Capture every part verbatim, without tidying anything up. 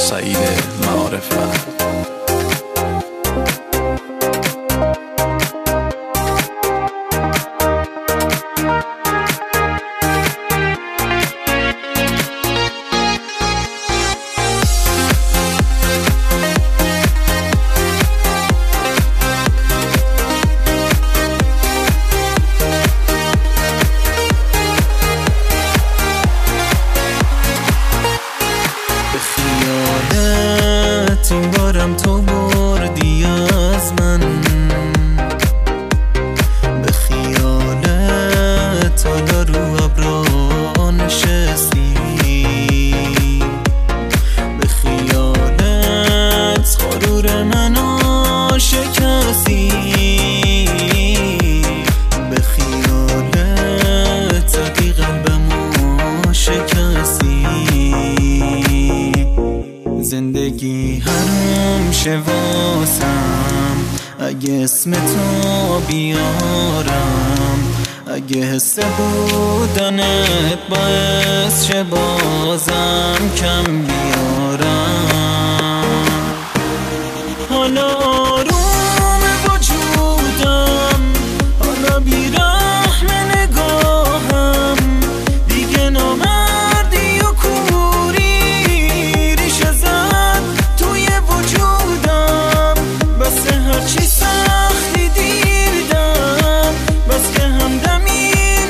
سعید معارفت. این بارم تو بردی از من، به خیالت حالا رو ابرا نشستی، به خیالت غرور منو شکستی، به خیالت زدی قلبمو شکستی. زندگی حرام شه واسم اگه اسم تو بیارم، اگه حس بودنت باعث شه بازم کم بیارم. حالا آروم وجودم، حالا بیرحم نگاهم، دیگه نامردی و کوری ریشه زد توی وجودم. بس هرچی سختی دیدم، بس که همدمی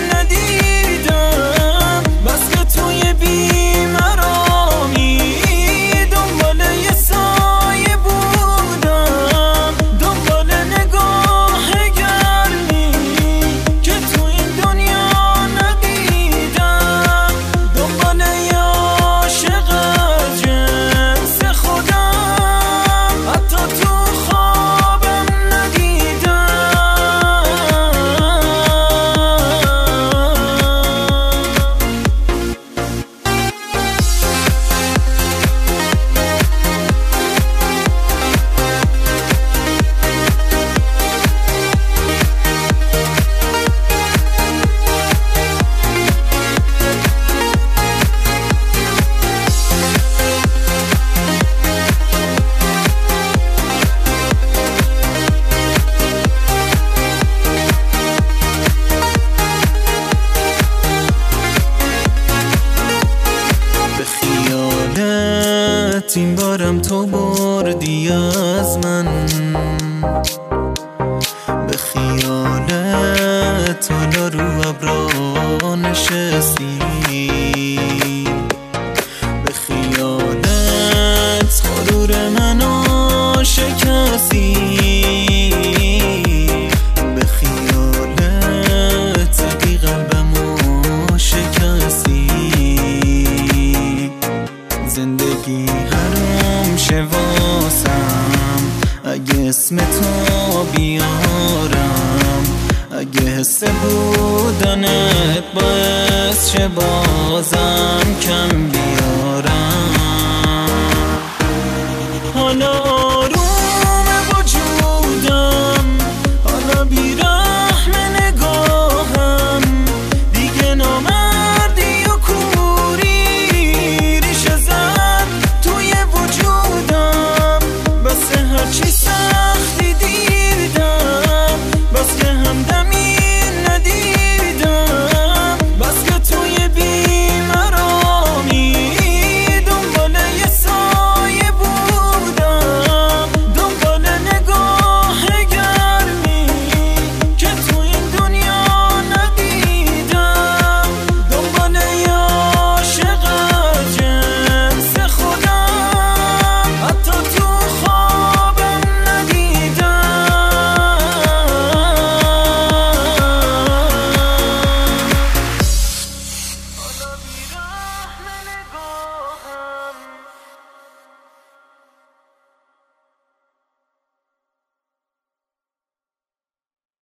ندیدم، بس که توی بیمرامی دنبال یه سایه بودم، دنبال نگاه گرمی که تو این دنیا ندیدم، دنبال یه عاشق از جنس خودم، حتی تو خوابم ندیدم. این بارم تو بردی از من، به خیالت حالا رو ابرا نشستی، به خیالت غرور منو شکستی، به خیالت زدی قلبمو شکستی. زندگی حرام شه واسم اگه اسم تو بیارم، اگه حس بودنت باعث شه بازم کم بیارم.